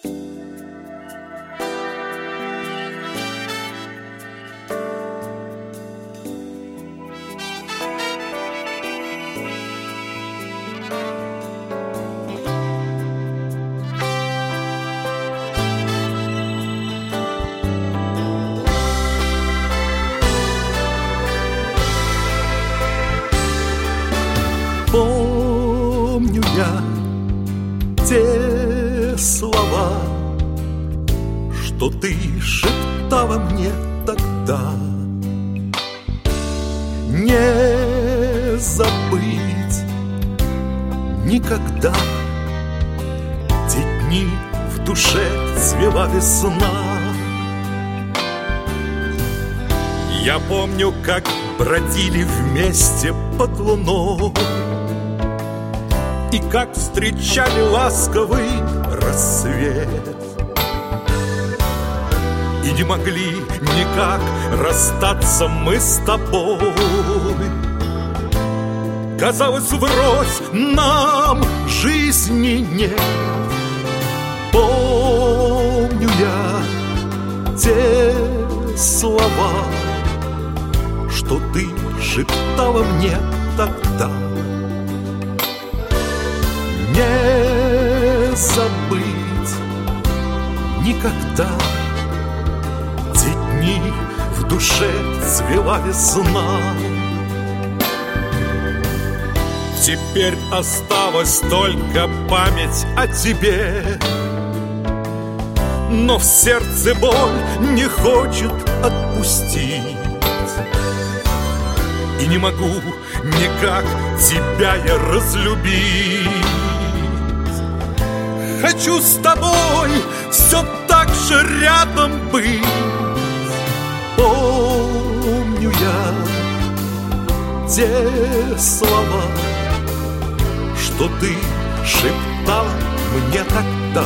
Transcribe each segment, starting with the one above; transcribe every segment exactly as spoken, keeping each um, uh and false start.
Помню я те слова, что ты шептала мне тогда. Не забыть никогда те дни в душе цвела весна. Я помню, как бродили вместе под луной, и как встречали ласковый рассвет, и не могли никак расстаться мы с тобой. Казалось, врозь нам жизни нет. Помню я те слова, что ты шептала мне тогда. Не забыть никогда те дни в душе цвела весна. Теперь осталась только память о тебе, но в сердце боль не хочет отпустить. И не могу никак тебя я разлюбить. Хочу с тобой все так же рядом быть. Помню я те слова, что ты шептала мне тогда.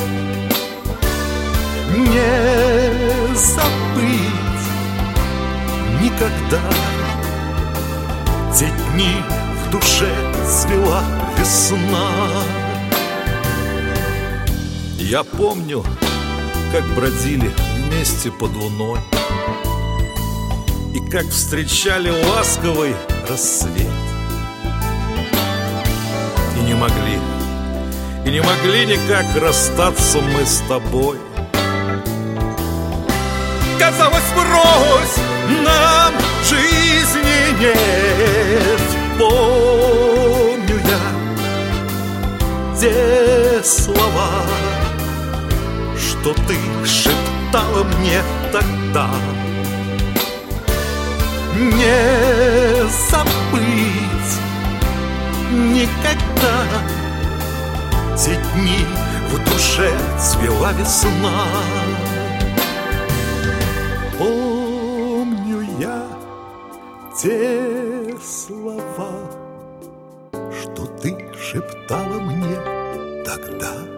Не забыть никогда те дни в душе цвела весна. Я помню, как бродили вместе под луной, и как встречали ласковый рассвет. И не могли, и не могли никак расстаться мы с тобой. Казалось, врозь нам жизни нет. Помню я те слова, что ты шептала мне тогда. Не забыть никогда те дни в душе цвела весна. Помню я те слова, что ты шептала мне тогда.